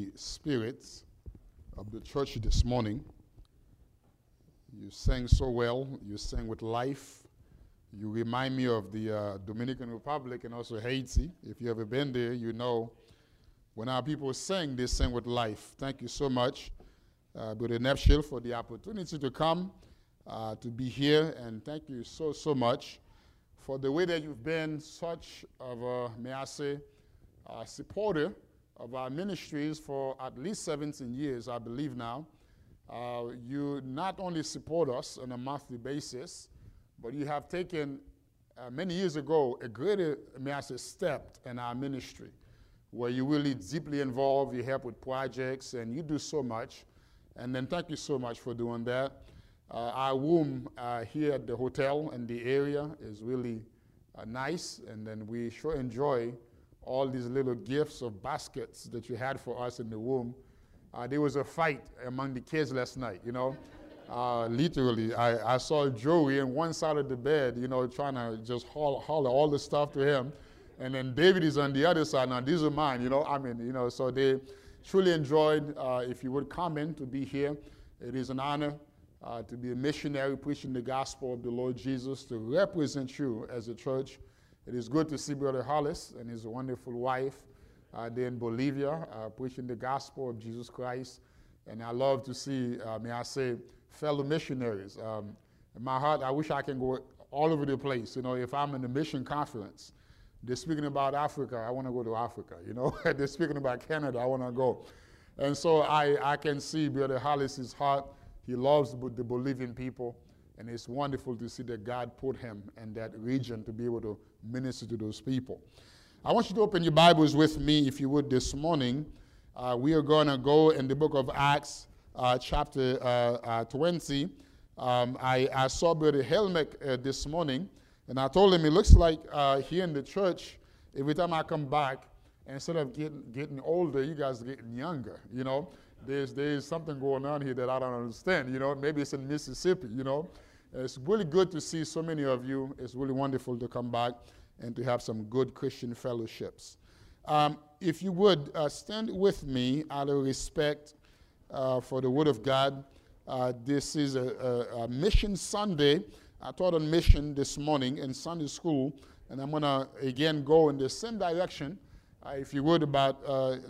the spirit of the church this morning. You sang so well. You sang with life. You remind me of the Dominican Republic and also Haiti. If you've ever been there, you know when our people sing, they sing with life. Thank you so much, Brother Nepshil, for the opportunity to come, to be here. And thank you so much for the way that you've been such of a, may I say, supporter of our ministries for at least 17 years, I believe now. You not only support us on a monthly basis, but you have taken, many years ago, a greater, may I say, step in our ministry, where you really deeply involved, you help with projects, and you do so much. And then thank you so much for doing that. Our room here at the hotel in the area is really nice, and then we sure enjoy all these little gifts of baskets that you had for us in the room. There was a fight among the kids last night, you know. Literally, I saw Joey on one side of the bed, you know, trying to just holler all the stuff to him. And then David is on the other side. Now, these are mine, you know. I mean, you know, so they truly enjoyed, if you would come in to be here. It is an honor to be a missionary preaching the gospel of the Lord Jesus, to represent you as a church. It is good to see Brother Hollis and his wonderful wife there in Bolivia preaching the gospel of Jesus Christ. And I love to see, may I say, fellow missionaries. In my heart, I wish I can go all over the place. You know, if I'm in a mission conference, they're speaking about Africa, I want to go to Africa. You know, they're speaking about Canada, I want to go. And so I can see Brother Hollis's heart. He loves the Bolivian people. And it's wonderful to see that God put him in that region to be able to minister to those people. I want you to open your Bibles with me, if you would, this morning. We are going to go in the book of Acts, chapter 20. I saw Brother Helmick this morning, and I told him it looks like here in the church, every time I come back, instead of getting older, you guys are getting younger, you know. There's something going on here that I don't understand, you know. Maybe it's in Mississippi, you know. It's really good to see so many of you. It's really wonderful to come back and to have some good Christian fellowships. If you would, stand with me out of respect for the Word of God. This is a Mission Sunday. I taught on mission this morning in Sunday school, and I'm going to, again, go in the same direction, if you would, about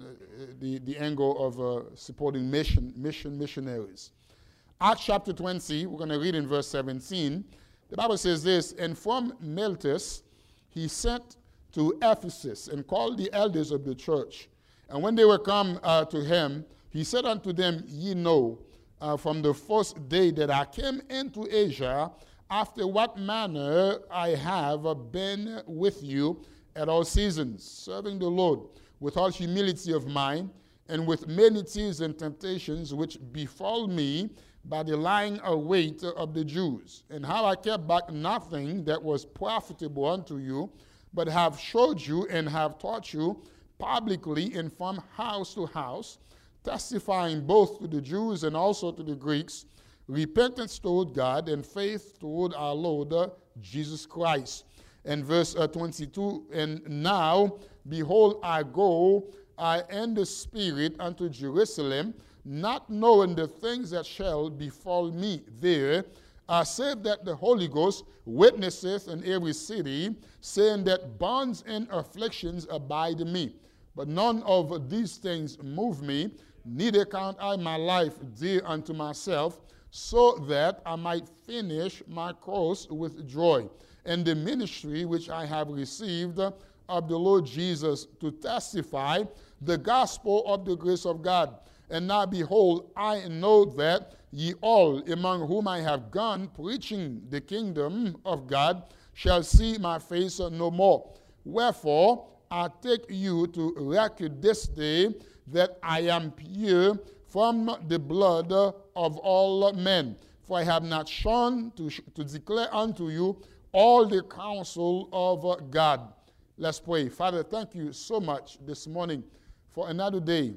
the angle of supporting missionaries. Acts chapter 20, we're going to read in verse 17. The Bible says this, "And from Miletus he sent to Ephesus and called the elders of the church. And when they were come to him, he said unto them, Ye know from the first day that I came into Asia, after what manner I have been with you at all seasons, serving the Lord with all humility of mind, and with many tears and temptations which befall me by the lying await of the Jews, and how I kept back nothing that was profitable unto you, but have showed you and have taught you publicly and from house to house, testifying both to the Jews and also to the Greeks, repentance toward God and faith toward our Lord Jesus Christ." And verse 22, "And now, behold, I go in the Spirit unto Jerusalem, not knowing the things that shall befall me there, save that the Holy Ghost witnesseth in every city, saying that bonds and afflictions abide me. But none of these things move me, neither count I my life dear unto myself, so that I might finish my course with joy, and the ministry which I have received of the Lord Jesus, to testify the gospel of the grace of God. And now, behold, I know that ye all, among whom I have gone preaching the kingdom of God, shall see my face no more. Wherefore, I take you to record this day that I am pure from the blood of all men. For I have not shone to declare unto you all the counsel of God." Let's pray. Father, thank you so much this morning for another day,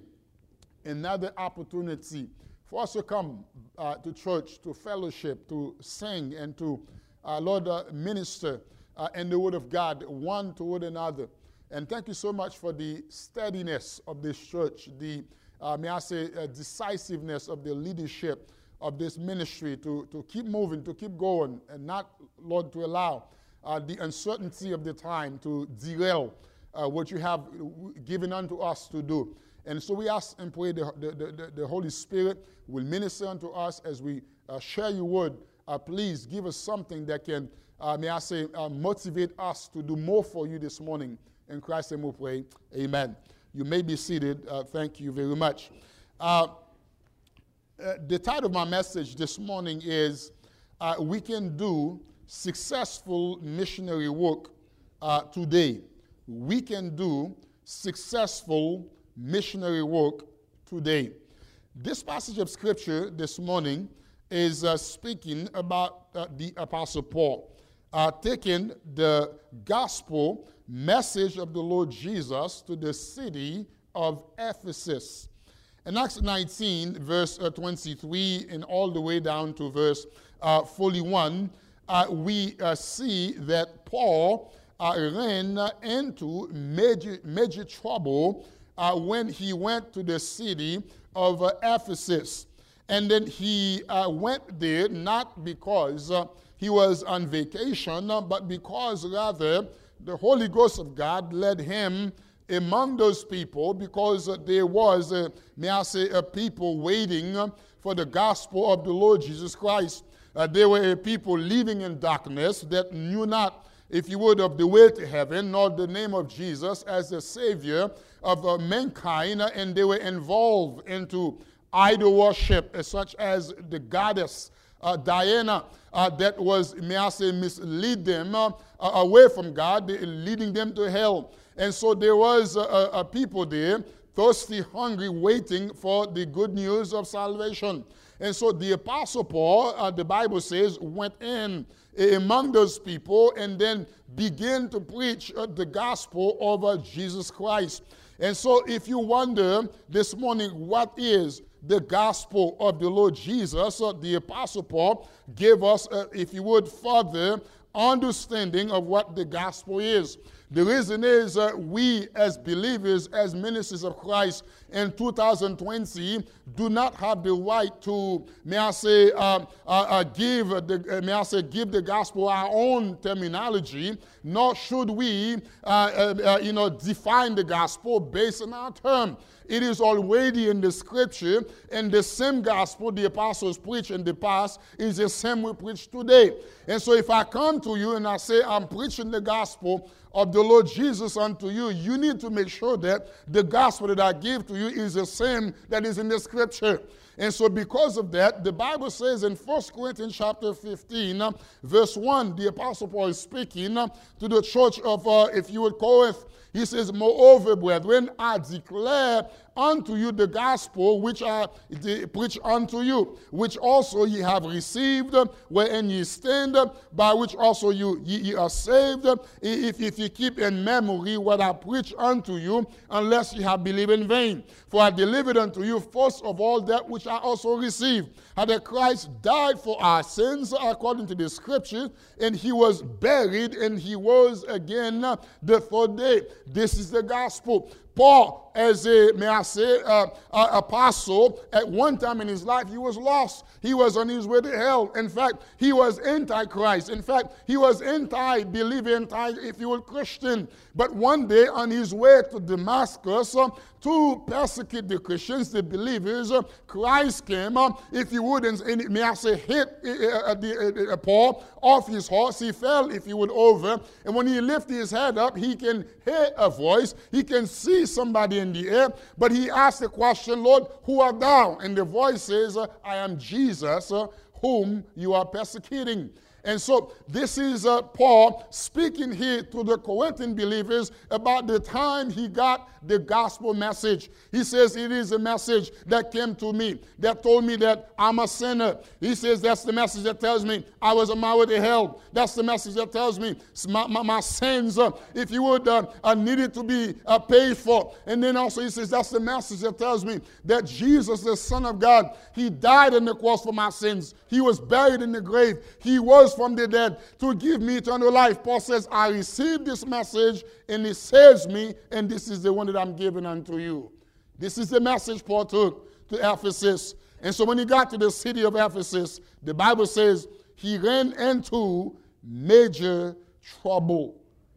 another opportunity for us to come to church, to fellowship, to sing, and to, Lord, minister in the Word of God, one toward another. And thank you so much for the steadiness of this church, the may I say, decisiveness of the leadership of this ministry to keep moving, to keep going, and not, Lord, to allow the uncertainty of the time to derail what you have given unto us to do. And so we ask and pray the Holy Spirit will minister unto us as we share your word. Please give us something that can, may I say, motivate us to do more for you this morning. In Christ's name we pray. Amen. You may be seated. Thank you very much. The title of my message this morning is We Can Do Successful Missionary Work Today. We can do successful missionary work today. This passage of Scripture this morning is speaking about the Apostle Paul, taking the gospel message of the Lord Jesus to the city of Ephesus. In Acts 19, verse 23, and all the way down to verse 41, we see that Paul ran into major trouble when he went to the city of Ephesus. And then he went there not because he was on vacation, but because rather the Holy Ghost of God led him among those people, because there was, may I say, a people waiting for the gospel of the Lord Jesus Christ. There were a people living in darkness that knew not, if you would, of the way to heaven, nor the name of Jesus as the Savior of mankind, and they were involved into idol worship, such as the goddess Diana, that was, may I say, mislead them away from God, leading them to hell. And so there was a people there, thirsty, hungry, waiting for the good news of salvation. And so the Apostle Paul, the Bible says, went in among those people and then began to preach the gospel of Jesus Christ. And so if you wonder this morning, what is the gospel of the Lord Jesus, the Apostle Paul gave us, if you would, further understanding of what the gospel is. The reason is we as believers, as ministers of Christ in 2020, do not have the right to, may I say, give the gospel our own terminology, nor should we, define the gospel based on our term. It is already in the Scripture, and the same gospel the apostles preached in the past is the same we preach today. And so if I come to you and I say I'm preaching the gospel of the Lord Jesus unto you, you need to make sure that the gospel that I give to you is the same that is in the Scripture. And so because of that, the Bible says in 1 Corinthians chapter 15, verse 1, the Apostle Paul is speaking to the church of, if you would, Corinth. He says, moreover, brethren, I declare unto you the gospel which I preach unto you, which also ye have received, wherein ye stand, by which also ye are saved, if ye keep in memory what I preach unto you, unless ye have believed in vain. For I delivered unto you first of all that which I also received, how that Christ died for our sins according to the Scriptures, and he was buried, and he rose again the third day. This is the gospel. Paul, as a, may I say, apostle, at one time in his life, he was lost. He was on his way to hell. In fact, he was anti-Christ. In fact, he was anti-believer, if you will, Christian. But one day, on his way to Damascus, to persecute the Christians, the believers, Christ came, if you would, and may I say, hit Paul off his horse. He fell, if you would, over. And when he lifted his head up, he can hear a voice. He can see somebody in the air. But he asked the question, Lord, who art thou? And the voice says, I am Jesus, whom you are persecuting. And so this is Paul speaking here to the Corinthian believers about the time he got the gospel message. He says it is a message that came to me, that told me that I'm a sinner. He says that's the message that tells me I was on my way to hell. That's the message that tells me my sins, if you would, needed to be paid for. And then also he says that's the message that tells me that Jesus, the Son of God, he died on the cross for my sins. He was buried in the grave. He was from the dead to give me eternal life. Paul says, I received this message and it saves me, and this is the one that I'm giving unto you. This is the message Paul took to Ephesus. And so when he got to the city of Ephesus, the Bible says he ran into major trouble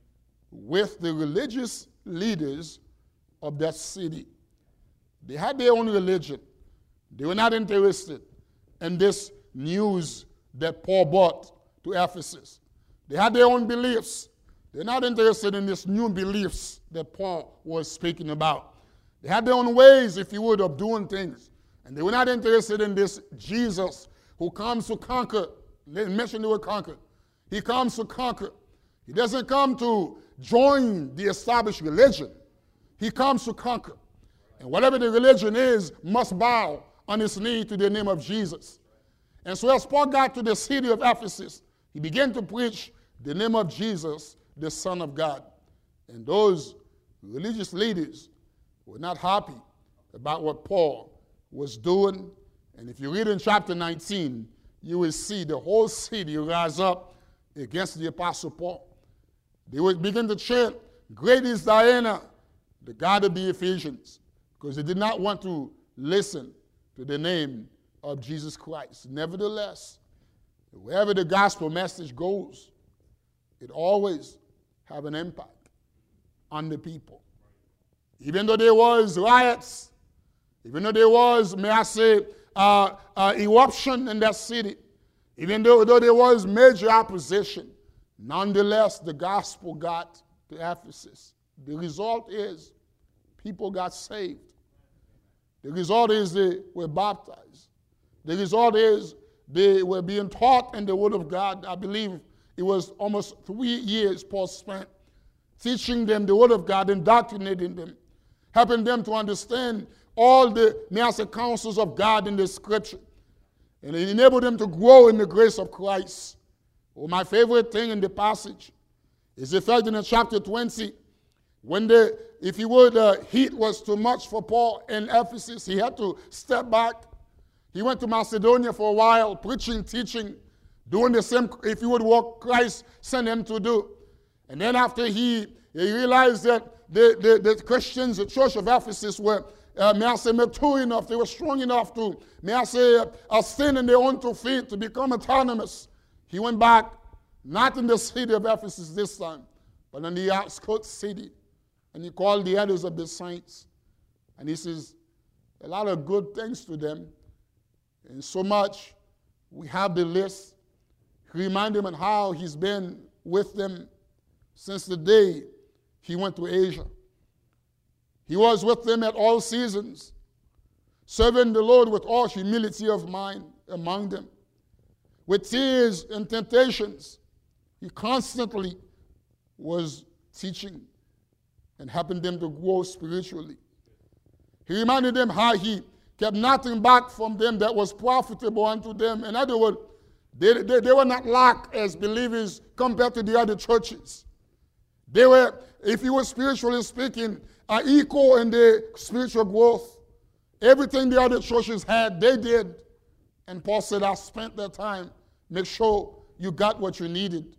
with the religious leaders of that city. They had their own religion. They were not interested in this news that Paul brought to Ephesus. They had their own beliefs. They're not interested in this new beliefs that Paul was speaking about. They had their own ways, if you would, of doing things. And they were not interested in this Jesus who comes to conquer. They mentioned the word conquer. He comes to conquer. He doesn't come to join the established religion. He comes to conquer. And whatever the religion is must bow on its knee to the name of Jesus. And so as Paul got to the city of Ephesus, he began to preach the name of Jesus, the Son of God. And those religious leaders were not happy about what Paul was doing. And if you read in chapter 19, you will see the whole city rise up against the Apostle Paul. They would begin to chant, "Great is Diana, the god of the Ephesians," because they did not want to listen to the name of Jesus Christ. Nevertheless, wherever the gospel message goes, it always have an impact on the people. Even though there was riots, even though there was, may I say, eruption in that city, even though there was major opposition, nonetheless, the gospel got to Ephesus. The result is people got saved. The result is they were baptized. The result is they were being taught in the Word of God. I believe it was almost 3 years Paul spent teaching them the Word of God, indoctrinating them, helping them to understand all the, may I say, counsels of God in the Scripture. And it enabled them to grow in the grace of Christ. Well, my favorite thing in the passage is the fact that in chapter 20, when the, if you would, heat was too much for Paul in Ephesus, he had to step back. He went to Macedonia for a while, preaching, teaching, doing the same, if you would, what Christ sent him to do. And then after he realized that the Christians, the church of Ephesus were, may I say, mature enough, they were strong enough to, may I say, stand on their own 2 feet, to become autonomous. He went back, not in the city of Ephesus this time, but in the outskirts city. And he called the elders of the saints. And he says a lot of good things to them. And so much, we have the list. He reminded them how he's been with them since the day he went to Asia. He was with them at all seasons, serving the Lord with all humility of mind among them. With tears and temptations, he constantly was teaching and helping them to grow spiritually. He reminded them how he kept nothing back from them that was profitable unto them. In other words, they were not lack as believers compared to the other churches. They were, if you were spiritually speaking, equal in their spiritual growth. Everything the other churches had, they did. And Paul said, I spent that time. Make sure you got what you needed.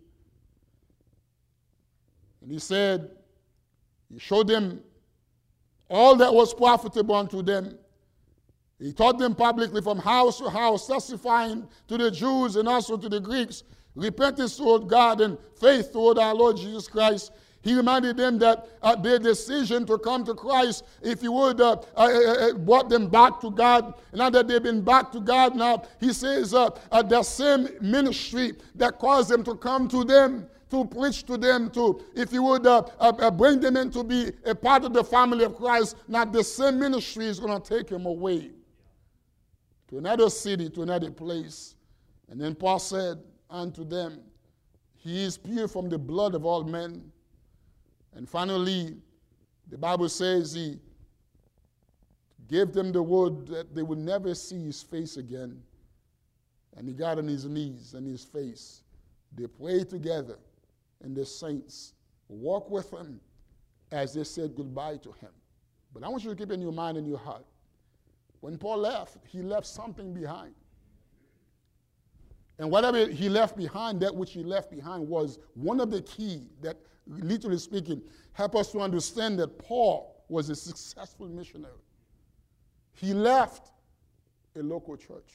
And he said, he showed them all that was profitable unto them. He taught them publicly from house to house, testifying to the Jews and also to the Greeks, repentance toward God and faith toward our Lord Jesus Christ. He reminded them that their decision to come to Christ, if you would, brought them back to God. Now that they've been back to God now, he says the same ministry that caused them to come to them, to preach to them, to, if you would, bring them in to be a part of the family of Christ. Now the same ministry is going to take them away to another city, to another place. And then Paul said unto them, he is pure from the blood of all men. And finally, the Bible says he gave them the word that they would never see his face again. And he got on his knees and his face. They prayed together, and the saints walked with him as they said goodbye to him. But I want you to keep in your mind and your heart, when Paul left, he left something behind. And whatever he left behind, that which he left behind was one of the key that, literally speaking, help us to understand that Paul was a successful missionary. He left a local church,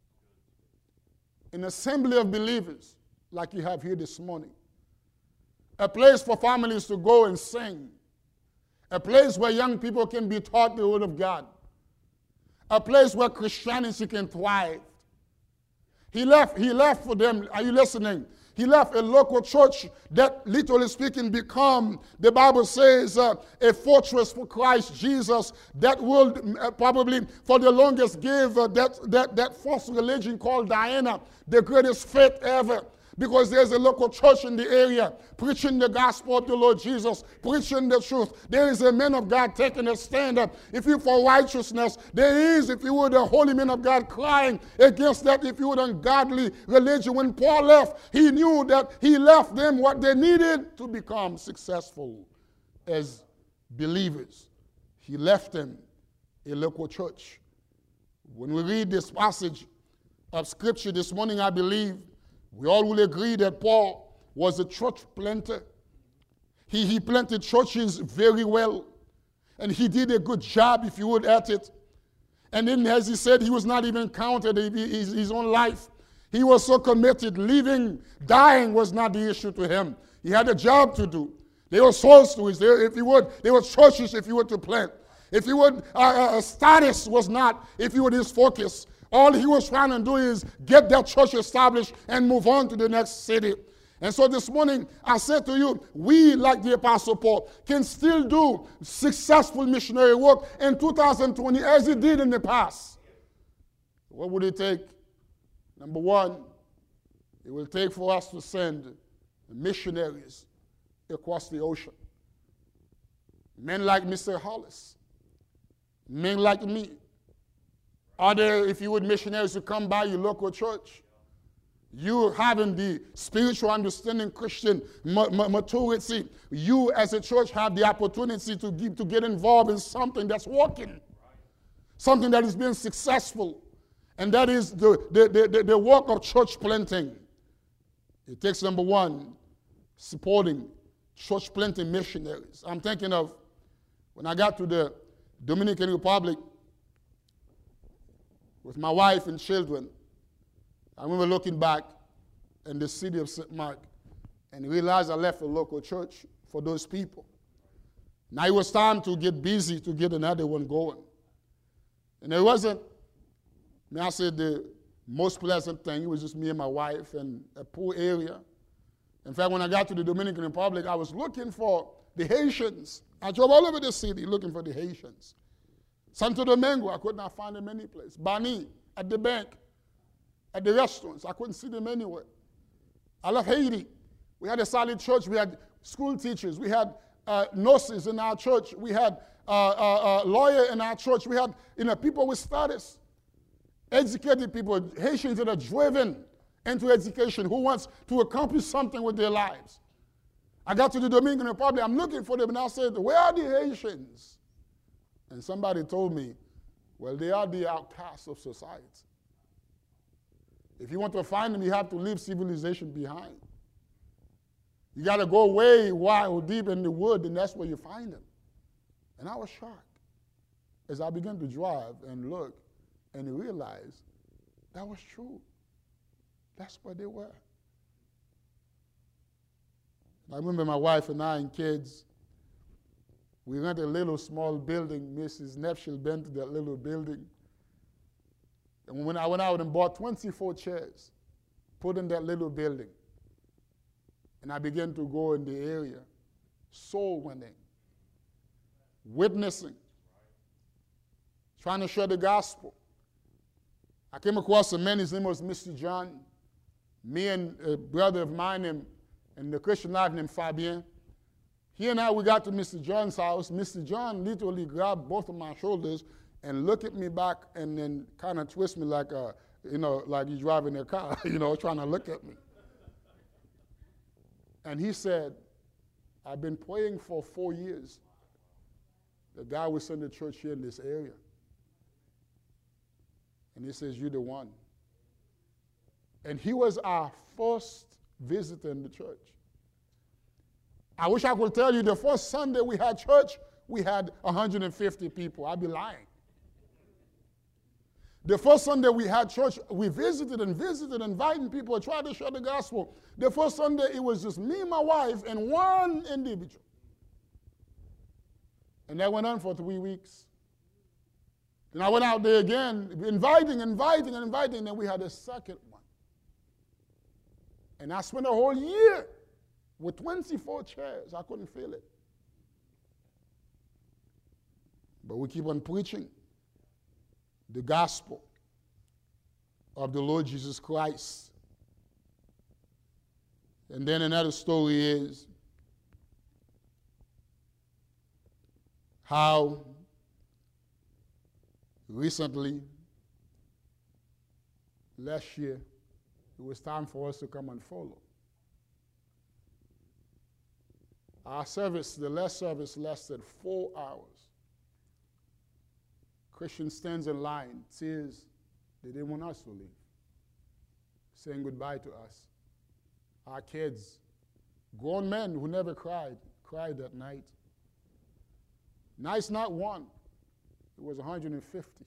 an assembly of believers like you have here this morning, a place for families to go and sing, a place where young people can be taught the Word of God, a place where Christianity can thrive. He left for them. Are you listening? He left a local church that, literally speaking, become, the Bible says, a fortress for Christ Jesus that will probably for the longest give that false religion called Diana the greatest faith ever. Because there's a local church in the area preaching the gospel of the Lord Jesus, preaching the truth. There is a man of God taking a stand up. If you for righteousness, there is, if you would, a holy man of God crying against that, if you would, ungodly religion. When Paul left, he knew that he left them what they needed to become successful as believers. He left them a local church. When we read this passage of Scripture this morning, I believe we all will agree that Paul was a church planter. He planted churches very well. And he did a good job, if you would, at it. And then, as he said, he was not even counted in his own life. He was so committed. Living, dying was not the issue to him. He had a job to do. There were souls to his, if you would, there were churches, if you would, to plant. If you would, status was not, if you would, his focus. All he was trying to do is get that church established and move on to the next city. And so this morning, I said to you, we, like the Apostle Paul, can still do successful missionary work in 2020 as he did in the past. What would it take? Number one, it will take for us to send missionaries across the ocean. Men like Mr. Hollis, men like me. Are there, if you would, missionaries who come by your local church? You having the spiritual understanding, Christian maturity, you as a church have the opportunity to get involved in something that's working, something that is being successful, and that is the work of church planting. It takes, number one, supporting church planting missionaries. I'm thinking of when I got to the Dominican Republic with my wife and children. I remember looking back in the city of St. Mark and realized I left a local church for those people. Now it was time to get busy to get another one going. And it wasn't, may I say, the most pleasant thing. It was just me and my wife in a poor area. In fact, when I got to the Dominican Republic, I was looking for the Haitians. I drove all over the city looking for the Haitians. Santo Domingo, I could not find them any place. Bani, at the bank, at the restaurants, I couldn't see them anywhere. I left Haiti. We had a solid church. We had school teachers. We had nurses in our church. We had a lawyer in our church. We had people with status, educated people, Haitians that are driven into education, who wants to accomplish something with their lives. I got to the Dominican Republic. I'm looking for them, and I said, where are the Haitians? And somebody told me, well, they are the outcasts of society. If you want to find them, you have to leave civilization behind. You got to go way wild, deep in the wood, and that's where you find them. And I was shocked as I began to drive and look and realize that was true. That's where they were. I remember my wife and I and kids, we rented a little small building. Mrs. Nefshel been to that little building. And when I went out and bought 24 chairs, put in that little building, and I began to go in the area, soul winning, witnessing, trying to share the gospel. I came across a man, his name was Mr. John. Me and a brother of mine in the Christian life named Fabien. He and I, we got to Mr. John's house. Mr. John literally grabbed both of my shoulders and looked at me back and then kind of twist me like, like he's driving a car, trying to look at me. And he said, I've been praying for 4 years that God will send a church here in this area. And he says, you're the one. And he was our first visitor in the church. I wish I could tell you the first Sunday we had church, we had 150 people. I'd be lying. The first Sunday we had church, we visited, inviting people, tried to share the gospel. The first Sunday, it was just me, my wife, and one individual. And that went on for 3 weeks. Then I went out there again, inviting, and then we had a second one. And I spent a whole year with 24 chairs. I couldn't feel it. But we keep on preaching the gospel of the Lord Jesus Christ. And then another story is how recently, last year, it was time for us to come and follow. Our service, the last service, lasted 4 hours. Christian stands in line, tears. They didn't want us to leave, saying goodbye to us. Our kids, grown men who never cried that night. Nights not one, it was 150.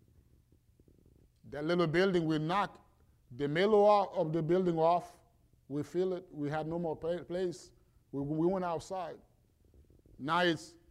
That little building, we knocked the middle of the building off. We feel it. We had no more place. We went outside. Now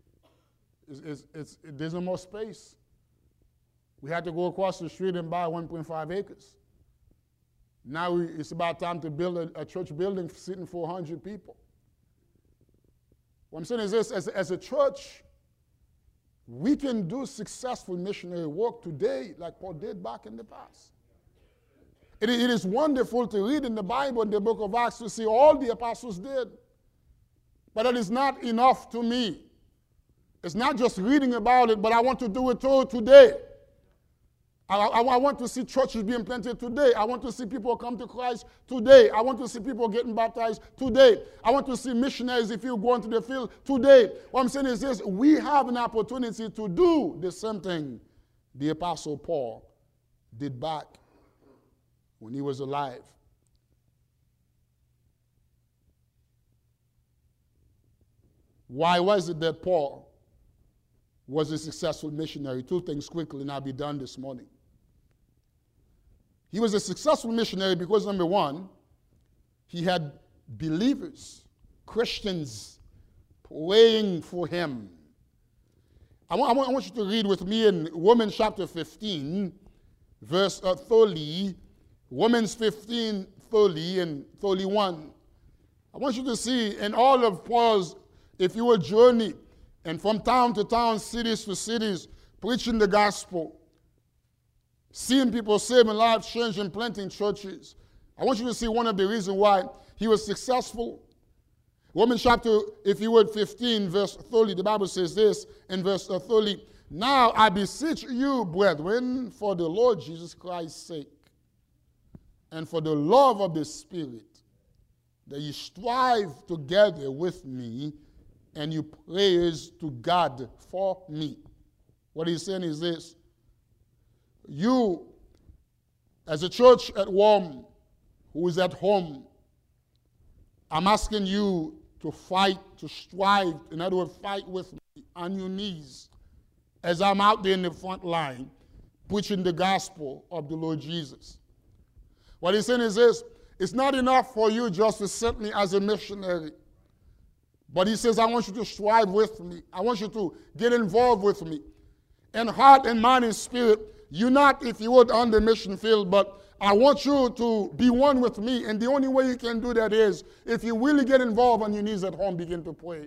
there's no more space. We had to go across the street and buy 1.5 acres. Now it's about time to build a church building seating 400 people. What I'm saying is this, as a church, we can do successful missionary work today like Paul did back in the past. It is wonderful to read in the Bible, in the book of Acts, to see all the apostles did. But it is not enough to me. It's not just reading about it, but I want to do it too today. I want to see churches being planted today. I want to see people come to Christ today. I want to see people getting baptized today. I want to see missionaries, if you go into the field, today. What I'm saying is this, we have an opportunity to do the same thing the Apostle Paul did back when he was alive. Why was it that Paul was a successful missionary? 2 things quickly, and I'll be done this morning. He was a successful missionary because, number one, he had believers, Christians, praying for him. I want you to read with me in Romans chapter 15, verse 30, Romans 15, 30 and 31. I want you to see in all of Paul's, if you will, journey, and from town to town, cities to cities, preaching the gospel, seeing people saved and lives changed and planting churches. I want you to see one of the reasons why he was successful. Romans chapter, if you would, 15, verse 30, the Bible says this in verse 30, "Now I beseech you, brethren, for the Lord Jesus Christ's sake, and for the love of the Spirit, that you strive together with me, and you praise to God for me." What he's saying is this: you, as a church at Rome, who is at home, I'm asking you to fight, to strive, in other words, fight with me on your knees as I'm out there in the front line preaching the gospel of the Lord Jesus. What he's saying is this: it's not enough for you just to send me as a missionary. But he says, I want you to strive with me. I want you to get involved with me. In heart and mind and spirit, you're not, if you would, on the mission field, but I want you to be one with me. And the only way you can do that is if you really get involved on your knees at home, begin to pray.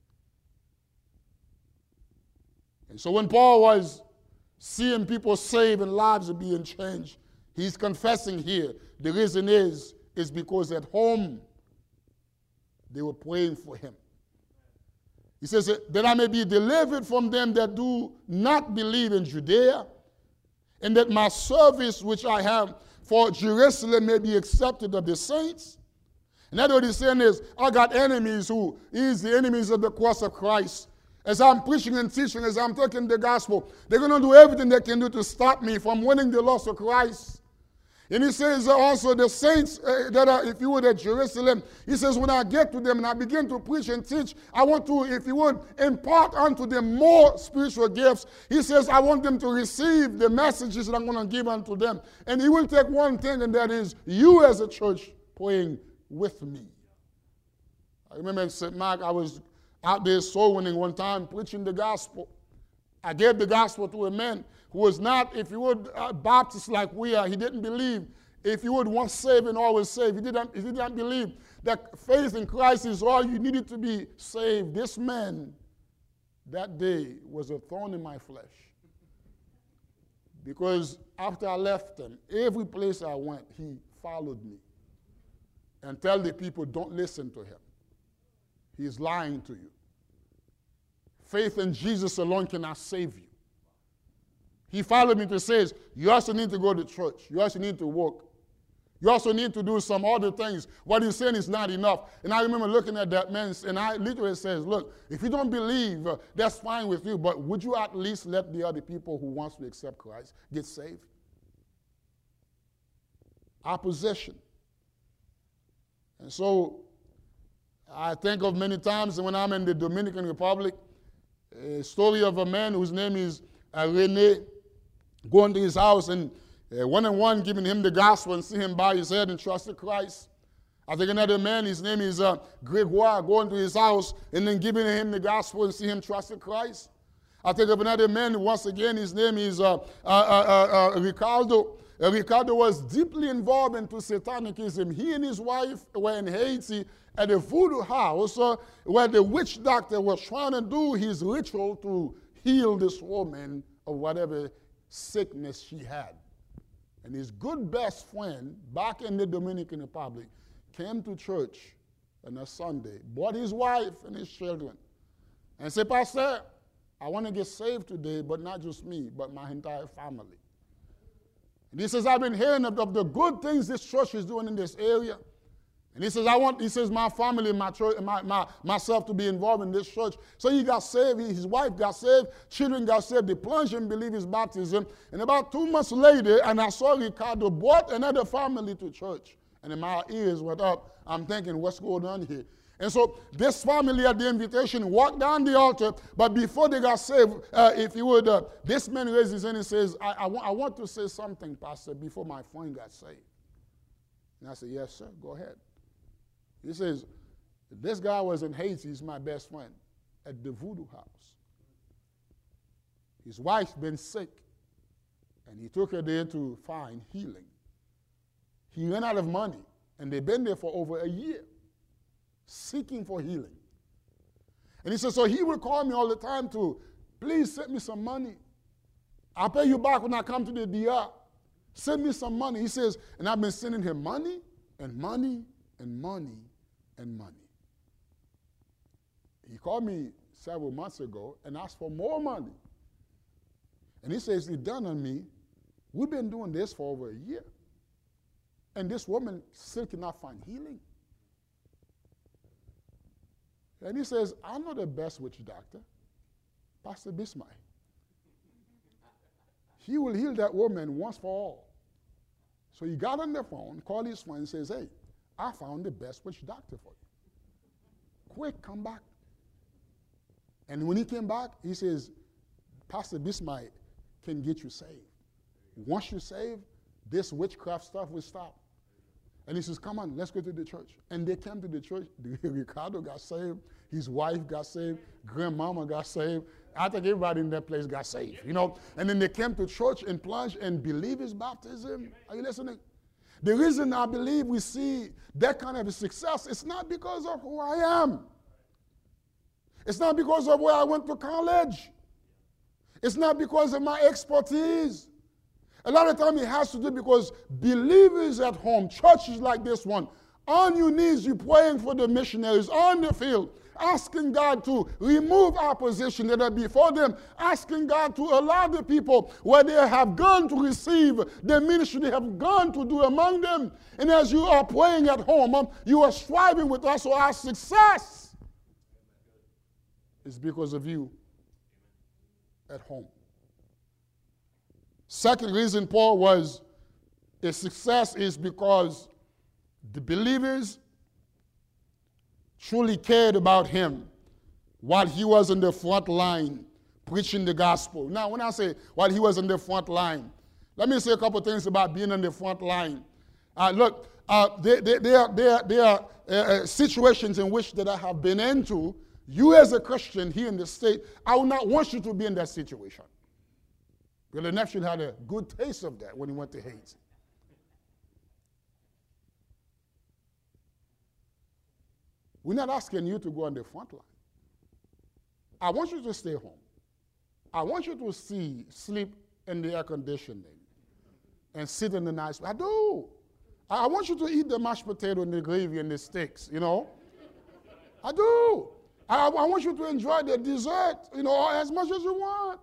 And so when Paul was seeing people saved and lives are being changed, he's confessing here the reason is because at home they were praying for him. He says that I may be delivered from them that do not believe in Judea, and that my service which I have for Jerusalem may be accepted of the saints. And that's what he's saying is, I got enemies who is the enemies of the cross of Christ. As I'm preaching and teaching, as I'm talking the gospel, they're going to do everything they can do to stop me from winning the lost of Christ. And he says also the saints that are, if you would, at Jerusalem, he says, when I get to them and I begin to preach and teach, I want to, if you would, impart unto them more spiritual gifts. He says, I want them to receive the messages that I'm going to give unto them. And he will take one thing, and that is you as a church praying with me. I remember in St. Mark, I was out there soul winning one time, preaching the gospel. I gave the gospel to a man who was not, if you would, Baptist like we are. He didn't believe, if you would, once saved and always saved. He did not believe that faith in Christ is all you needed to be saved. This man, that day, was a thorn in my flesh. Because after I left him, every place I went, he followed me. And tell the people, don't listen to him. He's lying to you. Faith in Jesus alone cannot save you. He followed me to say, you also need to go to church. You also need to work. You also need to do some other things. What he's saying is not enough. And I remember looking at that man, and I literally says, look, if you don't believe, that's fine with you, but would you at least let the other people who wants to accept Christ get saved? Opposition. And so I think of many times when I'm in the Dominican Republic, a story of a man whose name is Rene, going to his house and one-on-one giving him the gospel and see him bow his head and trusted Christ. I think another man, his name is Gregoire, going to his house and then giving him the gospel and see him trusted Christ. I think of another man, once again, his name is Ricardo. Ricardo was deeply involved into Satanicism. He and his wife were in Haiti at a voodoo house where the witch doctor was trying to do his ritual to heal this woman of whatever sickness she had. And his good best friend back in the Dominican Republic came to church on a Sunday, brought his wife and his children, and said, Pastor, I want to get saved today, but not just me, but my entire family. And he says, I've been hearing of the good things this church is doing in this area. And he says, my family, my church, myself to be involved in this church. So he got saved, his wife got saved, children got saved, they plunged in believe his baptism. And about 2 months later, and I saw Ricardo brought another family to church. And then my ears went up. I'm thinking, what's going on here? And so this family at the invitation walked down the altar, but before they got saved, if you would, this man raised his hand and says, I want to say something, Pastor, before my friend got saved. And I said, yes, sir, go ahead. He says, this guy was in Haiti, he's my best friend, at the voodoo house. His wife's been sick, and he took her there to find healing. He ran out of money, and they've been there for over a year, seeking for healing. And he said, so he would call me all the time to, please send me some money. I'll pay you back when I come to the DR. Send me some money. He says, and I've been sending him money and money and money and money. He called me several months ago and asked for more money. And he says, it dawned on me, we've been doing this for over a year. And this woman still cannot find healing. And he says, I know the best witch doctor, Pastor Bismay. He will heal that woman once for all. So he got on the phone, called his friend and says, hey, I found the best witch doctor for you. Quick, come back. And when he came back, he says, Pastor Bismay can get you saved. Once you're saved, this witchcraft stuff will stop. And he says, come on, let's go to the church. And they came to the church. Ricardo got saved. His wife got saved. Grandmama got saved. I think everybody in that place got saved, you know. And then they came to church and plunged and believed his baptism. Are you listening? The reason I believe we see that kind of a success, it's not because of who I am. It's not because of where I went to college. It's not because of my expertise. A lot of time it has to do because believers at home, churches like this one, on your knees, you're praying for the missionaries on the field, asking God to remove opposition that are before them, asking God to allow the people where they have gone to receive the ministry they have gone to do among them. And as you are praying at home, you are striving with us, so our success is because of you at home. Second reason Paul was a success is because the believers truly cared about him while he was in the front line preaching the gospel. Now, when I say while he was in the front line, let me say a couple things about being in the front line. Look, there are situations in which that I have been into. You as a Christian here in the state, I would not want you to be in that situation. Brother Neptune had a good taste of that when he went to Haiti. We're not asking you to go on the front line. I want you to stay home. I want you to sleep in the air conditioning and sit in the nice. I do. I want you to eat the mashed potato and the gravy and the steaks, you know. I do. I want you to enjoy the dessert, you know, as much as you want.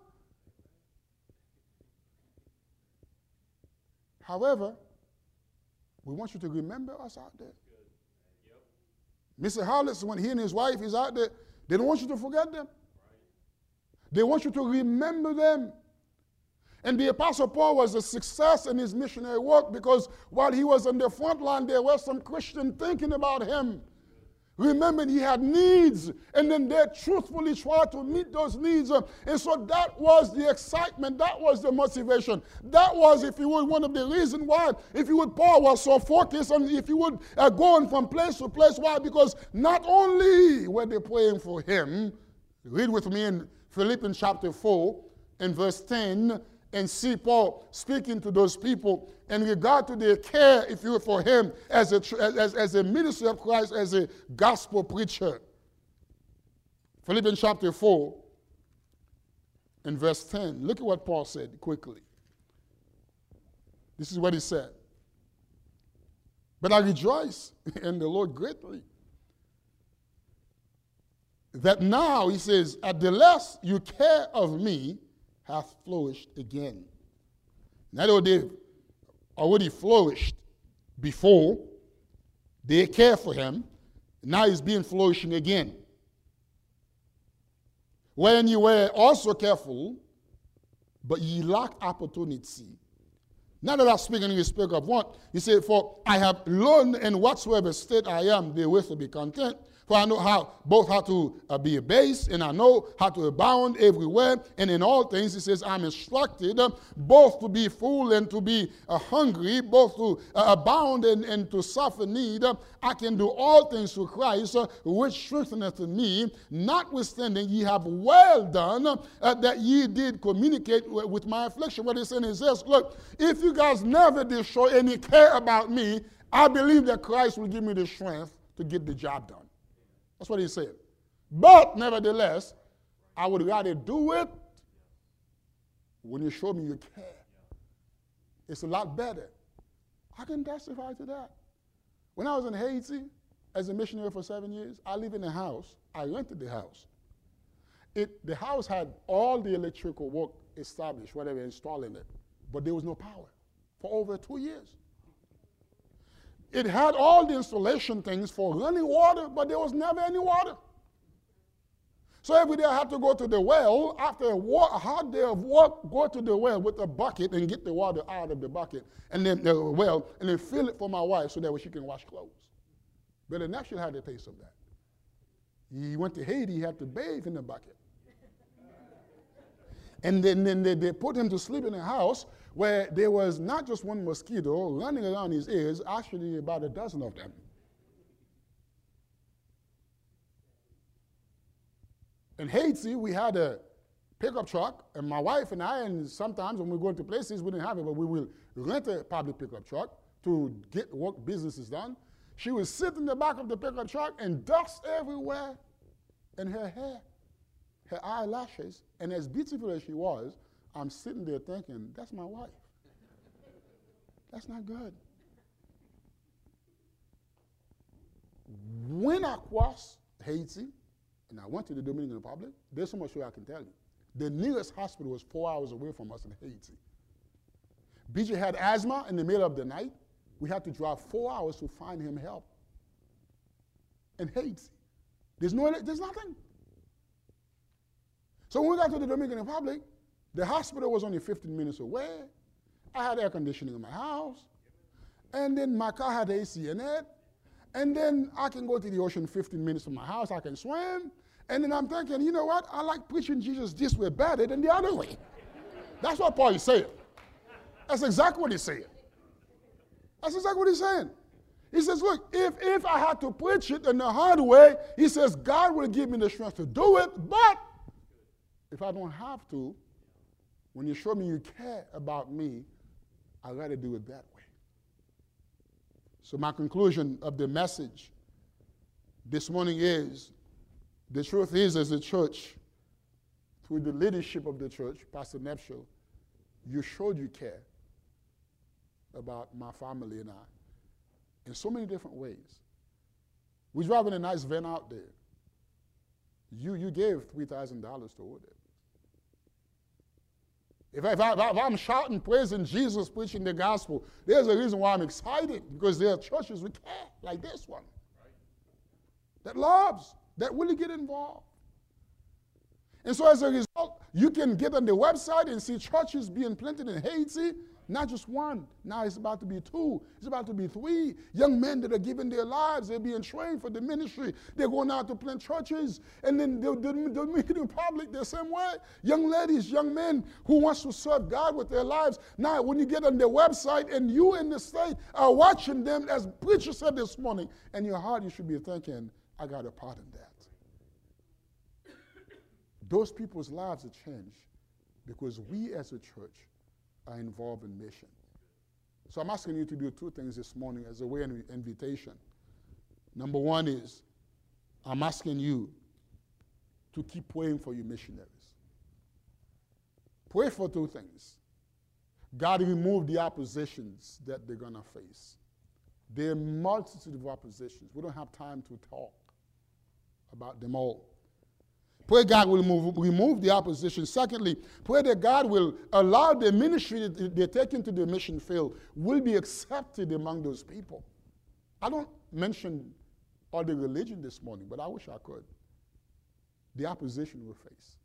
However, we want you to remember us out there. Mr. Hollis, when he and his wife is out there, they don't want you to forget them. They want you to remember them. And the Apostle Paul was a success in his missionary work because while he was on the front line, there was some Christian thinking about him. Remembering he had needs, and then they truthfully tried to meet those needs. And so that was the excitement, that was the motivation. That was, if you would, one of the reasons why, if you would, Paul was so focused on, if you would, going from place to place. Why? Because not only were they praying for him, read with me in Philippians chapter 4 and verse 10, and see Paul speaking to those people in regard to their care, if you will, for him as a minister of Christ, as a gospel preacher. Philippians chapter 4 and verse 10. Look at what Paul said quickly. This is what he said. But I rejoice in the Lord greatly that now, he says, at the last you care of me hath flourished again. Now though they've already flourished before, they care for him, now he's being flourishing again. When you were also careful, but ye lacked opportunity. Now that I speak in respect of what, he said, for I have learned in whatsoever state I am, therewith to be content. For I know how to be abased, and I know how to abound everywhere, and in all things, he says, I'm instructed both to be full and to be hungry, both to abound and to suffer need. I can do all things through Christ, which strengtheneth me. Notwithstanding, ye have well done that ye did communicate with my affliction. What he's saying is this, look, if you guys never did show any care about me, I believe that Christ will give me the strength to get the job done. That's what he said. But nevertheless, I would rather do it when you show me you care. It's a lot better. I can testify to that. When I was in Haiti as a missionary for 7 years, I lived in a house. I rented the house. The house had all the electrical work established, whatever, installing it. But there was no power for over 2 years. It had all the installation things for running water, but there was never any water. So every day I had to go to the well. After a hard day of work, go to the well with a bucket and get the water out of the bucket, and then the well, and then fill it for my wife so that she can wash clothes. Brother Neptune had a taste of that. He went to Haiti, he had to bathe in the bucket. And then they put him to sleep in a house where there was not just one mosquito running around his ears, actually about a dozen of them. In Haiti, we had a pickup truck, and my wife and I, and sometimes when we go into places, we didn't have it, but we will rent a public pickup truck to get work businesses done. She would sit in the back of the pickup truck and dust everywhere in her hair, her eyelashes, and as beautiful as she was, I'm sitting there thinking, that's my wife. That's not good. When I crossed Haiti, and I went to the Dominican Republic, there's so much I can tell you. The nearest hospital was 4 hours away from us in Haiti. BJ had asthma in the middle of the night. We had to drive 4 hours to find him help. In Haiti, there's nothing. So when we got to the Dominican Republic, the hospital was only 15 minutes away. I had air conditioning in my house. And then my car had AC in it. And then I can go to the ocean 15 minutes from my house. I can swim. And then I'm thinking, you know what? I like preaching Jesus this way better than the other way. That's what Paul is saying. That's exactly what he's saying. That's exactly what he's saying. He says, look, if I had to preach it in the hard way, he says, God will give me the strength to do it. But if I don't have to, when you show me you care about me, I'd rather do it that way. So my conclusion of the message this morning is, the truth is, as a church, through the leadership of the church, Pastor Nepshaw, you showed you care about my family and I in so many different ways. We're driving a nice van out there. You gave $3,000 toward it. If I'm shouting, praising Jesus, preaching the gospel, there's a reason why I'm excited, because there are churches who care, like this one, that loves, that really get involved. And so as a result, you can get on the website and see churches being planted in Haiti. Not just one. Now it's about to be 2. It's about to be 3. Young men that are giving their lives. They're being trained for the ministry. They're going out to plant churches. And then the Dominican Republic, the same way. Young ladies, young men who wants to serve God with their lives. Now, when you get on their website and you in the state are watching them, as preacher said this morning, in your heart you should be thinking, I got a part in that. Those people's lives are changed because we as a church are involved in mission. So I'm asking you to do 2 things this morning as a way of invitation. Number 1 is, I'm asking you to keep praying for your missionaries. Pray for 2 things. God, remove the oppositions that they're going to face. There are multitude of oppositions. We don't have time to talk about them all. Pray God will remove the opposition. Secondly, pray that God will allow the ministry that they're taking to the mission field will be accepted among those people. I don't mention other religion this morning, but I wish I could. The opposition we'll face.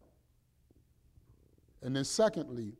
And then secondly,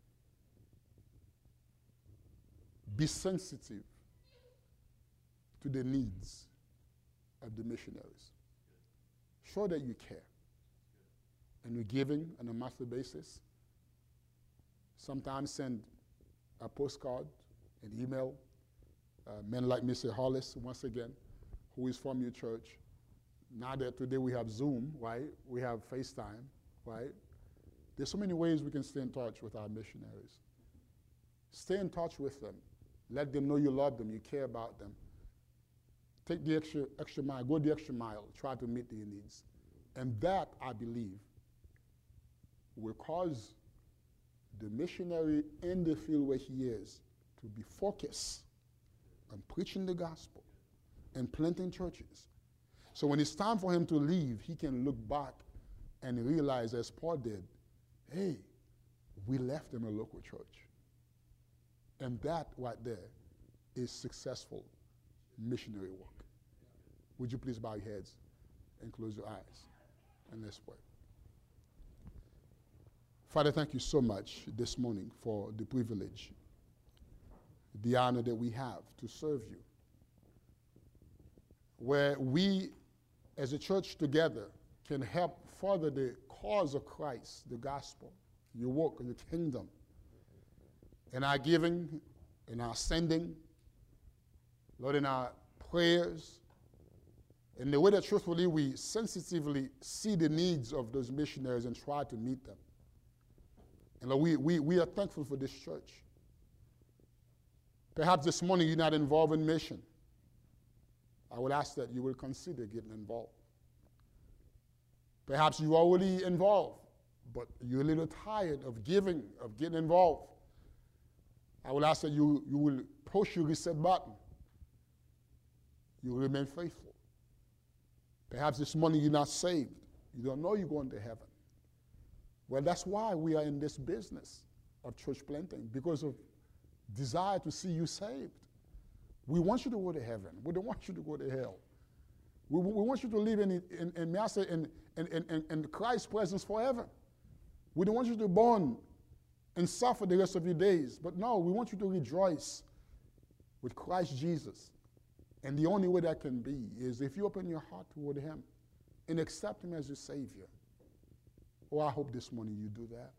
be sensitive to the needs of the missionaries. Show that you care. And you're giving on a monthly basis. Sometimes send a postcard, an email. Men like Mr. Hollis, once again, who is from your church. Now that today we have Zoom, right? We have FaceTime, right? There's so many ways we can stay in touch with our missionaries. Stay in touch with them. Let them know you love them, you care about them. Take the extra mile, go the extra mile, try to meet their needs. And that, I believe, will cause the missionary in the field where he is to be focused on preaching the gospel and planting churches. So when it's time for him to leave, he can look back and realize, as Paul did, hey, we left him a local church. And that right there is successful missionary work. Would you please bow your heads and close your eyes? And let's pray. Father, thank you so much this morning for the privilege, the honor that we have to serve you. Where we, as a church together, can help further the cause of Christ, the gospel, your work in the kingdom, in our giving, in our sending, Lord, in our prayers, in the way that truthfully we sensitively see the needs of those missionaries and try to meet them. And Lord, we are thankful for this church. Perhaps this morning you're not involved in mission. I will ask that you will consider getting involved. Perhaps you're already involved, but you're a little tired of giving, of getting involved. I will ask that you will push your reset button. You will remain faithful. Perhaps this morning you're not saved. You don't know you're going to heaven. Well, that's why we are in this business of church planting, because of desire to see you saved. We want you to go to heaven. We don't want you to go to hell. We want you to live in Christ's presence forever. We don't want you to burn and suffer the rest of your days. But no, we want you to rejoice with Christ Jesus. And the only way that can be is if you open your heart toward him and accept him as your Savior. Oh, I hope this morning you do that.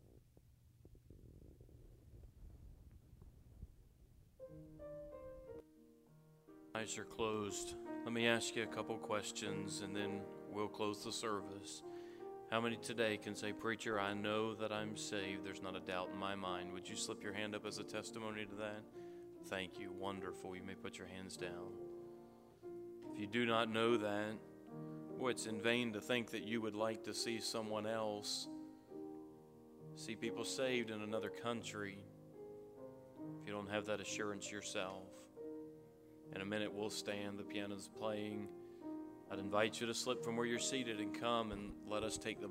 Eyes are closed. Let me ask you a couple questions and then we'll close the service. How many today can say, "Preacher, I know that I'm saved. There's not a doubt in my mind"? Would you slip your hand up as a testimony to that? Thank you. Wonderful. You may put your hands down. If you do not know that, boy, it's in vain to think that you would like to see someone else see people saved in another country if you don't have that assurance yourself. In a minute, we'll stand. The piano's playing. I'd invite you to slip from where you're seated and come and let us take the